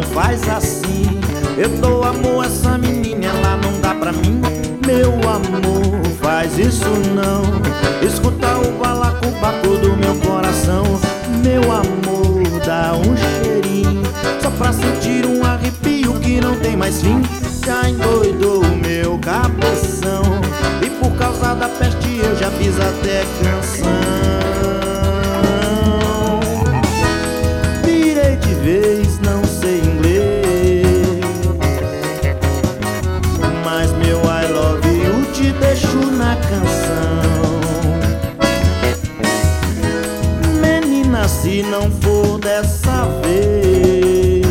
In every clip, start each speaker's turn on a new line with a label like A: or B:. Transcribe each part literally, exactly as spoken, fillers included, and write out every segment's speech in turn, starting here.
A: faz assim. Eu dou amor a essa menina, ela não dá pra mim. Meu amor, faz isso não. Escuta o balacobaco do meu coração. Meu amor, dá um cheirinho, só pra sentir um arrepio que não tem mais fim. Já endoidou o meu cabeção, e por causa da peste eu já fiz até canção. Virei de vez, não sei inglês, mas meu I love you te deixo na canção. Menina, se não for dessa vez,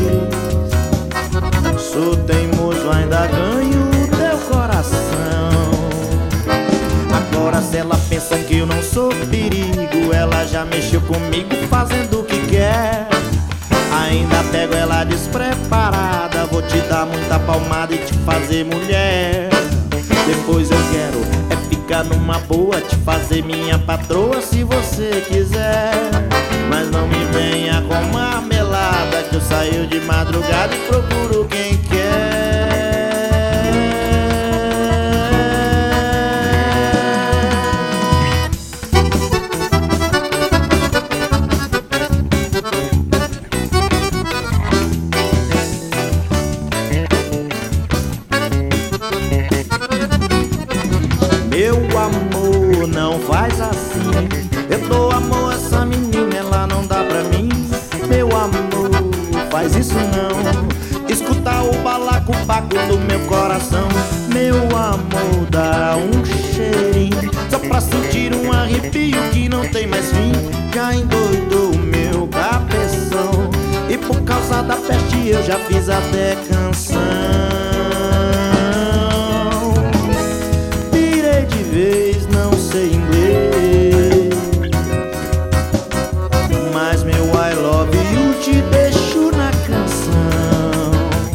A: sou teimoso, ainda ganho teu coração. Agora se ela pensa que eu não sou perigo, ela já mexeu comigo fazendo o que quer. Ainda pego ela despreparada, vou te dar muita palmada e te fazer mulher. Depois eu quero é ficar numa boa, te fazer minha patroa se você quiser. Mas não me venha com marmelada, que eu saio de madrugada e procuro quem quer. Meu amor, não faz assim. Eu dou amor a essa menina, ela não dá pra mim. Meu amor, faz isso não. Escuta o balacobaco do meu coração. Meu amor, dá um cheirinho, só pra sentir um arrepio que não tem mais fim. Já endoidou o meu cabeção, e por causa da peste eu já fiz até canção. Virei de vez, não sei inglês, mas meu I love you te deixo na canção.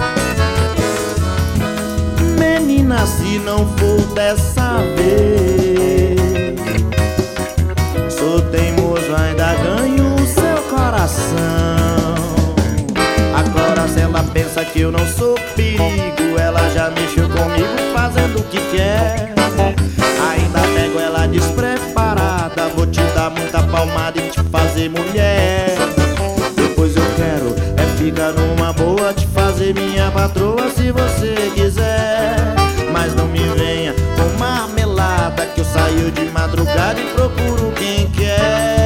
A: Menina, se não for dessa vez, sou teimoso, ainda ganho o seu coração. Agora se ela pensa que eu não sou perigo, ela já mexeu comigo fazendo o que quer. Ainda pego ela despreparada, vou te dar muita palmada e te fazer mulher. Depois eu quero é ficar numa boa, te fazer minha patroa se você quiser. Mas não me venha com marmelada, que eu saio de madrugada e procuro quem quer.